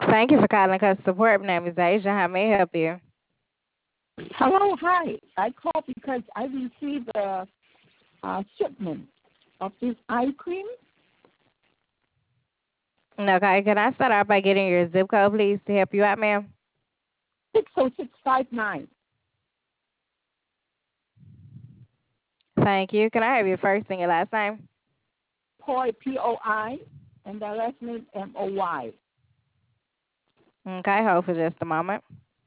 Thank you for calling customer support. My name is Asia. How may I help you? Hello, hi. I called because I received a shipment of this eye cream. Okay, can I start off by getting your zip code, please, to help you out, ma'am? 60659. Thank you. Can I have your first and your last name? Poi, P-O-I, and the last name M-O-Y. Okay, hold for just a moment.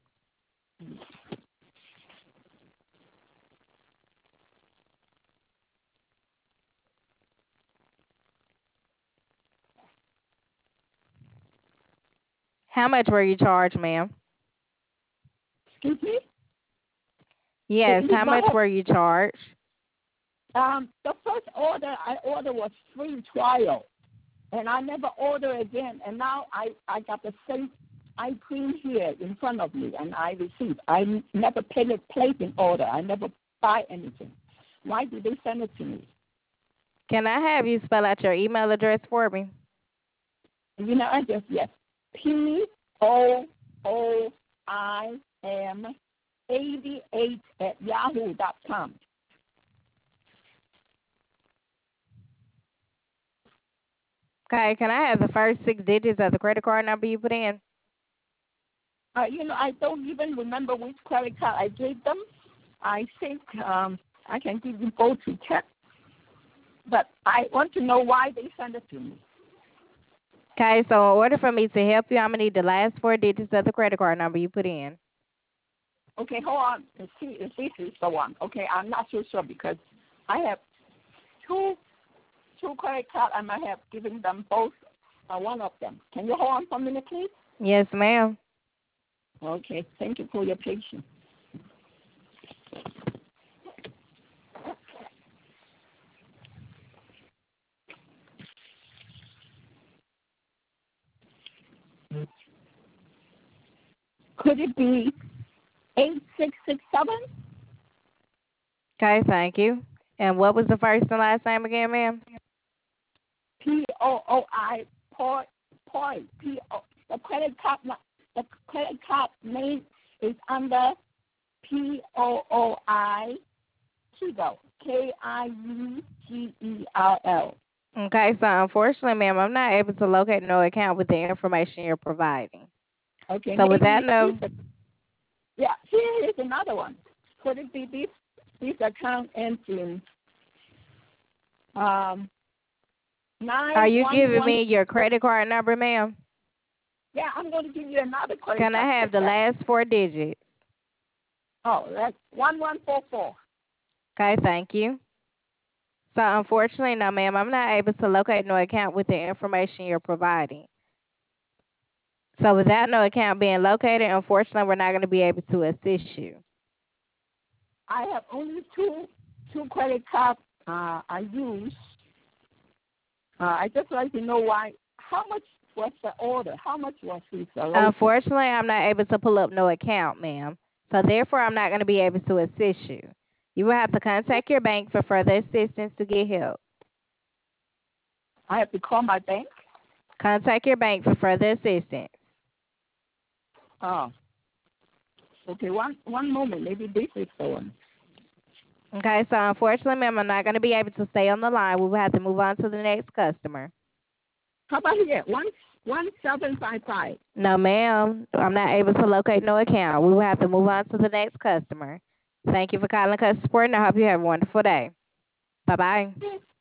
How much were you charged, ma'am? Excuse me? Yes, how much What? were you charged? The first order I ordered was free trial, and I never order again. And now I got the same eye cream here in front of me, and I received. I never placed an order. I never buy anything. Why did they send it to me? Can I have you spell out your email address for me? You know, I just, yes. POOIM88 at yahoo.com. Okay, can I have the first 6 digits of the credit card number you put in? I don't even remember which credit card I gave them. I think I can give you both to check. But I want to know why they sent it to me. Okay, so in order for me to help you, I'm going to need the last 4 digits of the credit card number you put in. Okay, hold on. Let's see if this is the one. Okay, I'm not so sure because I have two credit cards. I might have given them both, one of them. Can you hold on for a minute, please? Yes, ma'am. Okay, thank you for your patience. Could it be 8667? Okay, thank you. And what was the first and last name again, ma'am? POOI point. The credit card name is under POOI Kiegel. KIEGERL. Okay, so unfortunately, ma'am, I'm not able to locate no account with the information you're providing. Okay, So with that, maybe no. yeah. Here is another one. Could it be this account ends in 911? Are you giving me your credit card number, ma'am? Yeah, I'm going to give you another credit Can card. I have the last 4 digits? Oh, that's 1144. Okay, thank you. So unfortunately, no, ma'am, I'm not able to locate no account with the information you're providing. So without no account being located, unfortunately, we're not going to be able to assist you. I have only two credit cards I use. I just like to know why. How much was the order? How much was this? Unfortunately, I'm not able to pull up no account, ma'am. So therefore, I'm not going to be able to assist you. You will have to contact your bank for further assistance to get help. I have to call my bank? Contact your bank for further assistance. Oh. Okay, one moment. Maybe this is the one. Okay, so unfortunately, ma'am, I'm not going to be able to stay on the line. We will have to move on to the next customer. How about here? 1755. No, ma'am. I'm not able to locate no account. We will have to move on to the next customer. Thank you for calling customer support, and I hope you have a wonderful day. Bye-bye.